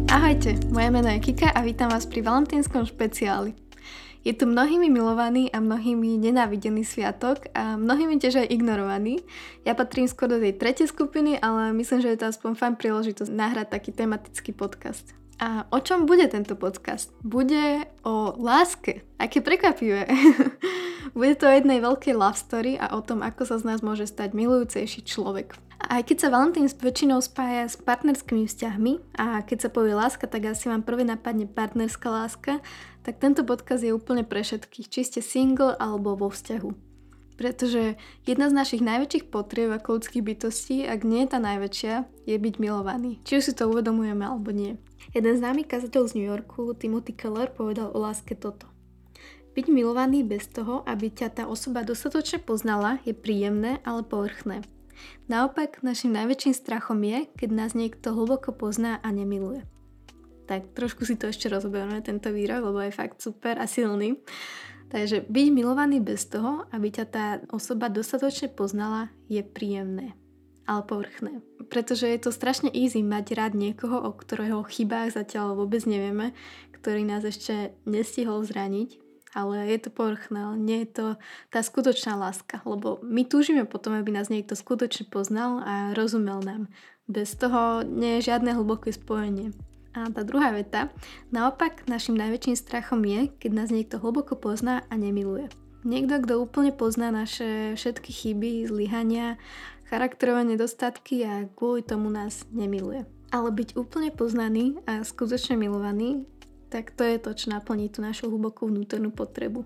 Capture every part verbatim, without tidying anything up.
Ahojte, moje meno je Kika a vítam vás pri valentínskom špeciáli. Je tu mnohými milovaný a mnohými nenávidený sviatok a mnohými tiež aj ignorovaný. Ja patrím skôr do tej tretej skupiny, ale myslím, že je to aspoň fajn príležitosť nahrať taký tematický podcast. A o čom bude tento podcast? Bude o láske. Aké prekvapivé. Bude to o jednej veľkej love story a o tom, ako sa z nás môže stať milujúcejší človek. A aj keď sa Valentín väčšinou spája s partnerskými vzťahmi a keď sa povie láska, tak asi vám prvé napadne partnerská láska, tak tento podcast je úplne pre všetkých, či ste single alebo vo vzťahu. Pretože jedna z našich najväčších potrieb ako ľudských bytostí, ak nie je tá najväčšia, je byť milovaný. Či už si to uvedomujeme alebo nie. Jeden známy kazateľ z New Yorku, Timothy Keller, povedal o láske toto. Byť milovaný bez toho, aby ťa tá osoba dostatočne poznala, je príjemné, ale povrchné. Naopak, našim najväčším strachom je, keď nás niekto hlboko pozná a nemiluje. Tak trošku si to ešte rozoberieme, tento výrok, lebo je fakt super a silný. Takže byť milovaný bez toho, aby ťa tá osoba dostatočne poznala, je príjemné, ale povrchné. Pretože je to strašne easy mať rád niekoho, o ktorého chybách zatiaľ vôbec nevieme, ktorý nás ešte nestihol zraniť, ale je to povrchné, nie je to tá skutočná láska, lebo my túžime potom, aby nás niekto skutočne poznal a rozumel nám. Bez toho nie je žiadne hlboké spojenie. A tá druhá veta, naopak našim najväčším strachom je, keď nás niekto hlboko pozná a nemiluje. Niekto, kto úplne pozná naše všetky chyby, zlyhania, charakterové nedostatky a kvôli tomu nás nemiluje. Ale byť úplne poznaný a skutočne milovaný, tak to je to, čo naplní tú našu hlbokú vnútornú potrebu.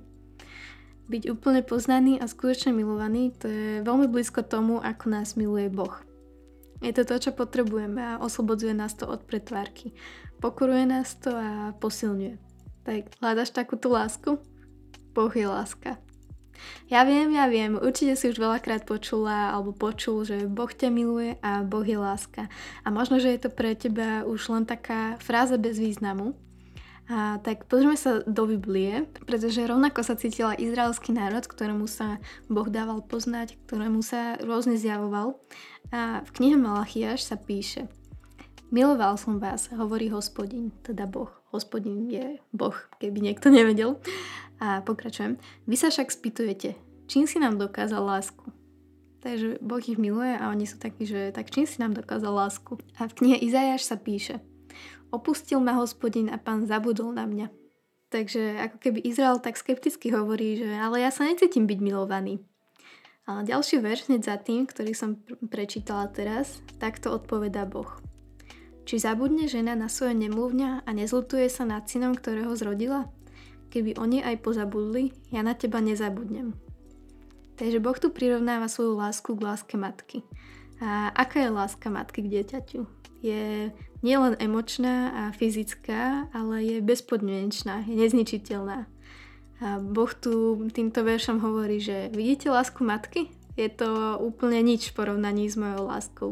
Byť úplne poznaný a skutočne milovaný, to je veľmi blízko tomu, ako nás miluje Boh. Je to to, čo potrebujeme a oslobodzuje nás to od pretvárky. Pokoruje nás to a posilňuje. Tak hľadaš takúto lásku? Boh je láska. Ja viem, ja viem, určite si už veľakrát počula alebo počul, že Boh ťa miluje a Boh je láska. A možno, že je to pre teba už len taká fráza bez významu. A tak pozrieme sa do Biblie, pretože rovnako sa cítila izraelský národ, ktorému sa Boh dával poznať, ktorému sa rôzne zjavoval. A v knihe Malachiáš sa píše: Miloval som vás, hovorí Hospodin, teda Boh. Hospodin je Boh, keby niekto nevedel. A pokračujem. Vy sa však spýtujete, čím si nám dokázal lásku? Takže Boh ich miluje a oni sú takí, že tak čím si nám dokázal lásku? A v knihe Izajáš sa píše: Opustil ma Hospodin a Pán zabudol na mňa. Takže ako keby Izrael tak skepticky hovorí, že ale ja sa necítim byť milovaný. Ale ďalší verš hneď za tým, ktorý som pr- prečítala teraz, takto odpovedá Boh. Či zabudne žena na svoje nemluvňa a nezľutuje sa nad synom, ktorého zrodila? Keby oni aj pozabudli, ja na teba nezabudnem. Takže Boh tu prirovnáva svoju lásku k láske matky. A aká je láska matky k dieťaťu? Je nielen emočná a fyzická, ale je bezpodmienečná, je nezničiteľná. A Boh tu týmto veršom hovorí, že vidíte lásku matky? Je to úplne nič v porovnaní s mojou láskou.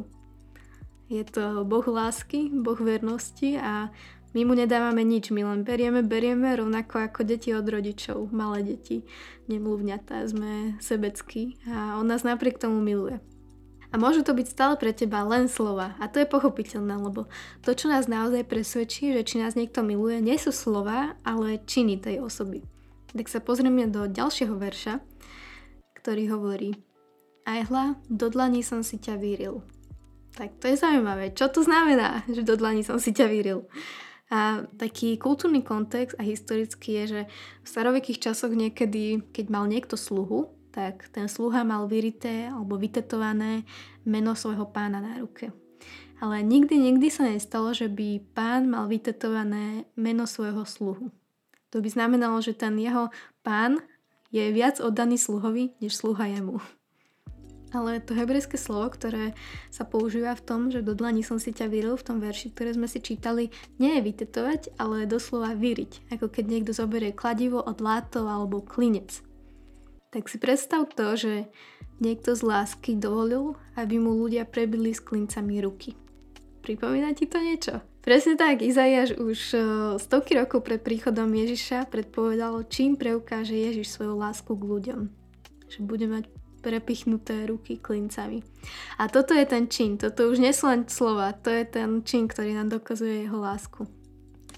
Je to Boh lásky, Boh vernosti a my mu nedávame nič, my len berieme, berieme rovnako ako deti od rodičov, malé deti, nemluvňatá, sme sebeckí a on nás napriek tomu miluje. A môžu to byť stále pre teba len slova. A to je pochopiteľné, lebo to, čo nás naozaj presvedčí, že či nás niekto miluje, nie sú slova, ale činy tej osoby. Tak sa pozrieme do ďalšieho verša, ktorý hovorí: Aj hľa, do dlaní som si ťa vyril. Tak to je zaujímavé. Čo to znamená, že do dlaní som si ťa vyril? A taký kultúrny kontext a historický je, že v starovekých časoch niekedy, keď mal niekto sluhu, tak ten sluha mal vyrité alebo vytetované meno svojho pána na ruke. Ale nikdy, nikdy sa nestalo, že by pán mal vytetované meno svojho sluhu. To by znamenalo, že ten jeho pán je viac oddaný sluhovi, než sluha jemu. Ale to hebrejské slovo, ktoré sa používa v tom, že do dlani som si ťa vyril, v tom verši, ktoré sme si čítali, nie je vytetovať, ale doslova vyriť. Ako keď niekto zoberie kladivo od látov alebo klinec. Tak si predstav to, že niekto z lásky dovolil, aby mu ľudia prebili s klincami ruky. Pripomína ti to niečo? Presne tak, Izaiáš už stovky rokov pred príchodom Ježiša predpovedal, čím preukáže Ježiš svoju lásku k ľuďom. Že bude mať prepichnuté ruky klincami. A toto je ten čin, toto už nie sú len slova, to je ten čin, ktorý nám dokazuje jeho lásku.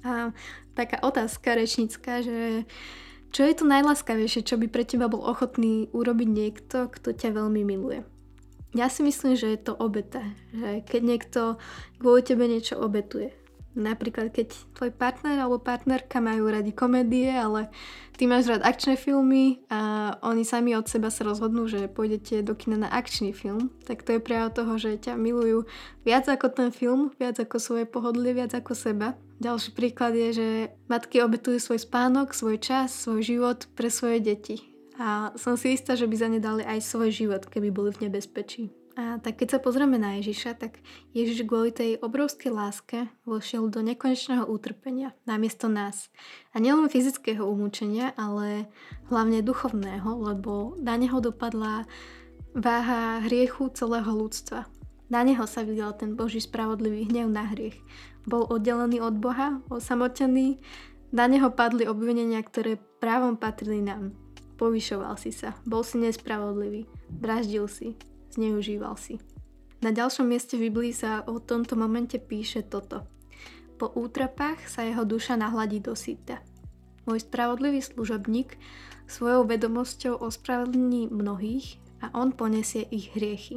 A taká otázka rečnícka, že čo je to najláskavejšie, čo by pre teba bol ochotný urobiť niekto, kto ťa veľmi miluje? Ja si myslím, že je to obeta. Že keď niekto kvôli tebe niečo obetuje. Napríklad, keď tvoj partner alebo partnerka majú radi komédie, ale ty máš rád akčné filmy a oni sami od seba sa rozhodnú, že pôjdete do kina na akčný film, tak to je prejav toho, že ťa milujú viac ako ten film, viac ako svoje pohodlie, viac ako seba. Ďalší príklad je, že matky obetujú svoj spánok, svoj čas, svoj život pre svoje deti. A som si istá, že by za ne dali aj svoj život, keby boli v nebezpečí. A tak keď sa pozrieme na Ježiša, tak Ježiš kvôli tej obrovskej láske vošiel do nekonečného utrpenia namiesto nás. A nielen fyzického umúčenia, ale hlavne duchovného, lebo na neho dopadla váha hriechu celého ľudstva. Na neho sa videl ten Boží spravodlivý hnev na hriech. Bol oddelený od Boha, osamotený, na neho padli obvinenia, ktoré právom patrili nám. Povyšoval si sa, bol si nespravodlivý, braždil si, zneužíval si. Na ďalšom mieste v Biblii sa o tomto momente píše toto. Po útrapách sa jeho duša nahladí do syta. Môj spravodlivý služobník svojou vedomosťou ospravedlní mnohých a on poniesie ich hriechy.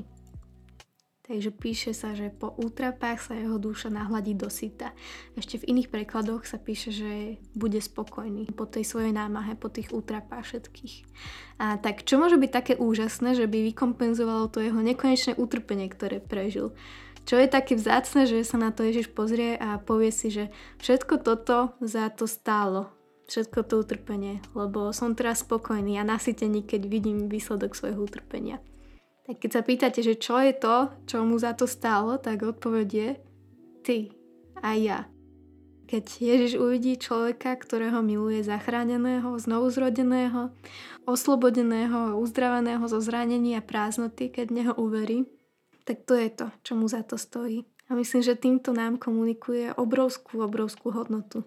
Takže píše sa, že po útrapách sa jeho duša nahladí do syta. Ešte v iných prekladoch sa píše, že bude spokojný po tej svojej námahe, po tých útrapách všetkých. A tak čo môže byť také úžasné, že by vykompenzovalo to jeho nekonečné utrpenie, ktoré prežil? Čo je také vzácne, že sa na to Ježiš pozrie a povie si, že všetko toto za to stálo. Všetko to utrpenie, lebo som teraz spokojný a nasytený, keď vidím výsledok svojho utrpenia. Tak keď sa pýtate, že čo je to, čo mu za to stálo, tak odpoveď je ty a ja. Keď Ježiš uvidí človeka, ktorého miluje, zachráneného, znovuzrodeného, oslobodeného, uzdraveného zo zranení a prázdnoty, keď v neho uverí, tak to je to, čo mu za to stojí. A myslím, že týmto nám komunikuje obrovskú, obrovskú hodnotu.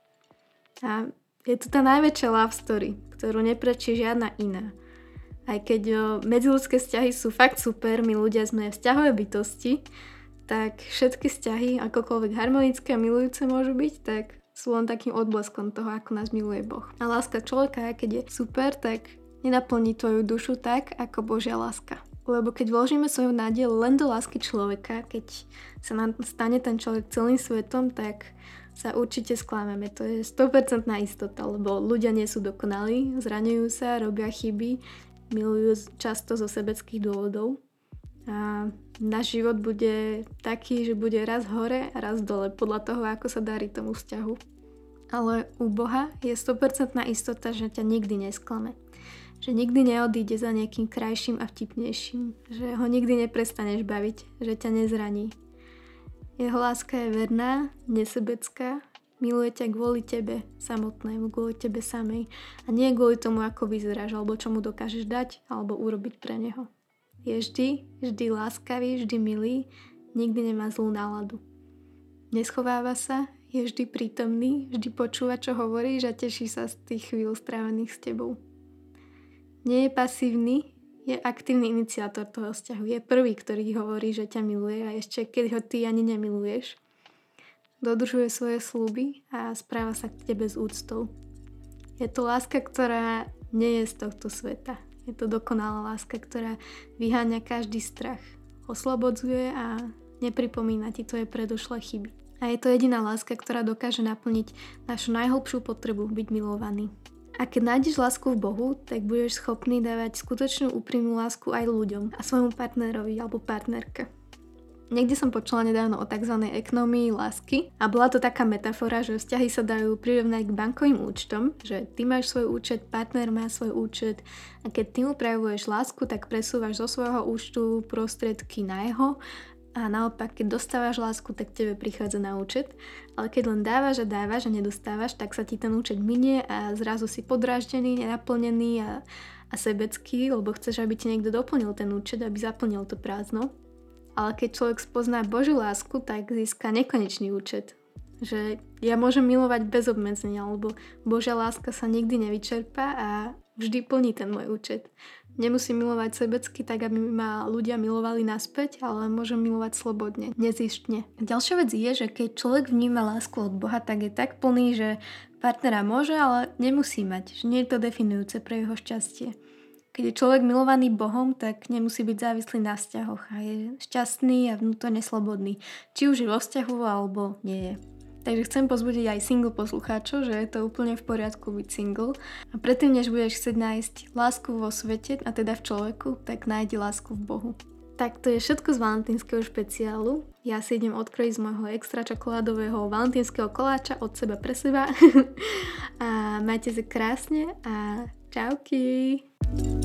A je to tá najväčšia love story, ktorú neprečí žiadna iná. Aj keď o, medziľudské vzťahy sú fakt super, my ľudia sme vzťahové bytosti, tak všetky vzťahy, akokoľvek harmonické a milujúce môžu byť, tak sú len takým odbleskom toho, ako nás miluje Boh. A láska človeka, keď je super, tak nenaplní tvoju dušu tak, ako Božia láska. Lebo keď vložíme svoju nádej len do lásky človeka, keď sa nám stane ten človek celým svetom, tak sa určite sklameme. To je sto percent istota, lebo ľudia nie sú dokonalí, zraňujú sa, robia chyby, milujú často zo sebeckých dôvodov. A náš život bude taký, že bude raz hore a raz dole, podľa toho, ako sa darí tomu vzťahu. Ale u Boha je sto percent istota, že ťa nikdy nesklame. Že nikdy neodíde za niekým krajším a vtipnejším. Že ho nikdy neprestaneš baviť, že ťa nezraní. Jeho láska je verná, nesebecká, miluje ťa kvôli tebe samotnému, kvôli tebe samej a nie kvôli tomu, ako vyzeráš, alebo čo mu dokážeš dať, alebo urobiť pre neho. Je vždy, vždy láskavý, vždy milý, nikdy nemá zlú náladu. Neschováva sa, je vždy prítomný, vždy počúva, čo hovoríš a teší sa z tých chvíľ strávených s tebou. Nie je pasívny, je aktívny iniciátor toho vzťahu. Je prvý, ktorý hovorí, že ťa miluje a ešte keď ho ty ani nemiluješ. Dodržuje svoje sľuby a správa sa k tebe s úctou. Je to láska, ktorá nie je z tohto sveta. Je to dokonalá láska, ktorá vyháňa každý strach. Oslobodzuje a nepripomína ti tvoje predošlé chyby. A je to jediná láska, ktorá dokáže naplniť našu najhlbšiu potrebu byť milovaný. A keď nájdeš lásku v Bohu, tak budeš schopný dávať skutočnú úprimnú lásku aj ľuďom a svojmu partnerovi alebo partnerke. Niekde som počula nedávno o tzv. Ekonomii lásky a bola to taká metafora, že vzťahy sa dajú prirovnať k bankovým účtom, že ty máš svoj účet, partner má svoj účet a keď ty mu prejavuješ lásku, tak presúvaš zo svojho účtu prostriedky na jeho a naopak, keď dostávaš lásku, tak tebe prichádza na účet, ale keď len dávaš a dávaš a nedostávaš, tak sa ti ten účet minie a zrazu si podráždený, nenaplnený a, a sebecký, lebo chceš, aby ti niekto doplnil ten účet, aby zaplnil to prázdno. Ale keď človek spozná Božiu lásku, tak získa nekonečný účet. Že ja môžem milovať bez obmedzenia, lebo Božia láska sa nikdy nevyčerpá a vždy plní ten môj účet. Nemusím milovať sebecky tak, aby ma ľudia milovali naspäť, ale môžem milovať slobodne, nezištne. Ďalšia vec je, že keď človek vníma lásku od Boha, tak je tak plný, že partnera môže, ale nemusí mať. Že nie je to definujúce pre jeho šťastie. Keď je človek milovaný Bohom, tak nemusí byť závislý na vzťahoch a je šťastný a vnútorne slobodný. Či už je vo vzťahu, alebo nie je. Takže chcem pozbudiť aj single poslucháčov, že je to úplne v poriadku byť single. A predtým, než budeš chcieť nájsť lásku vo svete, a teda v človeku, tak nájdi lásku v Bohu. Tak to je všetko z valentínskeho špeciálu. Ja si idem odkrojiť z môjho extra čokoládového valentínskeho koláča od seba pre seba. A majte sa krásne a čauky!